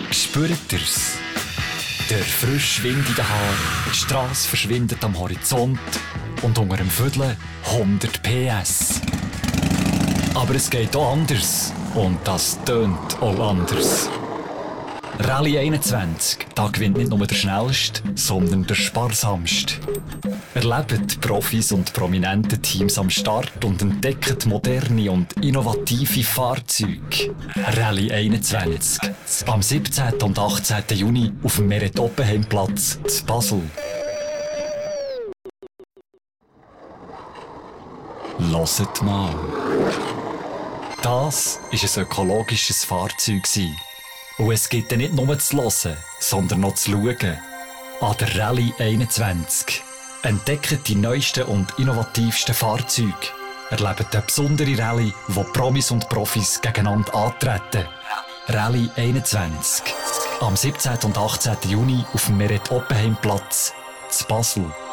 Spürt ihr's? Der frische Wind in den Haaren, die Strasse verschwindet am Horizont und unter dem Viertel 100 PS. Aber es geht auch anders und das tönt auch anders. Rallye 21, da gewinnt nicht nur der Schnellste, sondern der Sparsamste. Erlebt Profis und prominente Teams am Start und entdeckt moderne und innovative Fahrzeuge. Rallye 21, am 17. und 18. Juni auf dem Meret-Oppenheimplatz zu Basel. Hört mal. Das war ein ökologisches Fahrzeug. Und es gibt nicht nur zu hören, sondern noch zu schauen. An der Rallye 21. Entdeckt die neuesten und innovativsten Fahrzeuge. Erlebt eine besondere Rallye, wo Promis und Profis gegeneinander antreten. Rallye 21. Am 17. und 18. Juni auf dem Meret-Oppenheimplatz zu Basel.